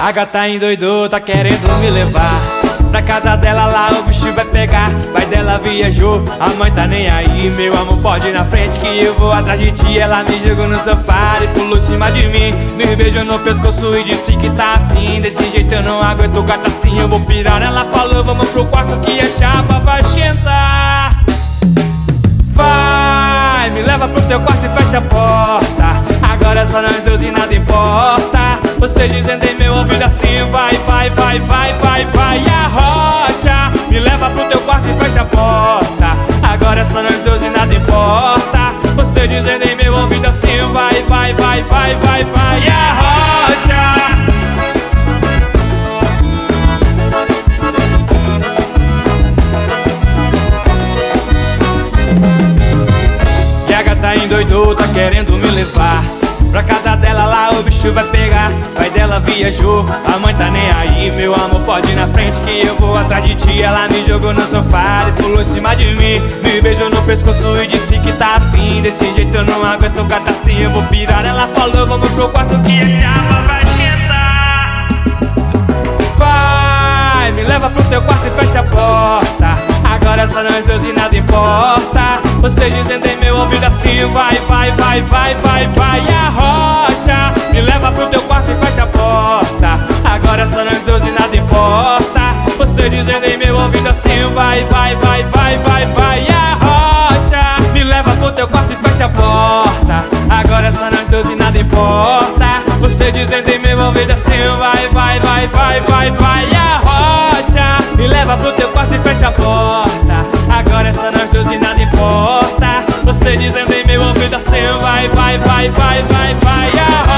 A gata endoidou, tá querendo me levar pra casa dela, lá o bicho vai pegar. Pai dela viajou, a mãe tá nem aí. Meu amor, pode ir na frente que eu vou atrás de ti. Ela me jogou no sofá e pulou em cima de mim. Me beijou no pescoço e disse que tá afim. Desse jeito eu não aguento, gata, assim eu vou pirar. Ela falou, vamos pro quarto que a chapa vai esquentar. Vai, me leva pro teu quarto e fecha a porta. Agora é só nós dois e nada importa. Você dizendo em meu ouvido assim, vai, vai, vai, vai, vai, vai. Arrocha, me leva pro teu quarto e fecha a porta. Agora é só nós dois e nada importa. Você dizendo em meu ouvido assim, vai, vai, vai, vai, vai, vai. Arrocha. E a gata endoidou, tá querendo me levar pra casa dela, lá o bicho vai pegar. Pai dela viajou, a mãe tá nem aí. Meu amor, pode ir na frente que eu vou atrás de ti. Ela me jogou no sofá e pulou em cima de mim. Me beijou no pescoço e disse que tá afim. Desse jeito eu não aguento, gata, assim eu vou pirar. Ela falou, vamos pro quarto que a chapa vai esquentar. Vai, me leva pro teu quarto e fecha a porta. Agora é só nós dois e nada importa. Você dizendo em meu ouvido assim, vai, vai, vai, vai, vai, vai. Arrocha, me leva pro teu quarto e fecha a porta. Agora é só nós dois e nada importa. Você dizendo em meu ouvido assim, vai, vai, vai, vai, vai, vai. Arrocha, me leva pro teu quarto e fecha a porta. Agora é só nós dois e nada importa. Você dizendo em meu ouvido assim, vai, vai, vai, vai, vai, vai. Arrocha, me leva pro teu quarto e fecha a porta. Agora é só nós dois e nada importa. Você dizendo em meu ouvido assim, vai, vai, vai, vai, vai, vai.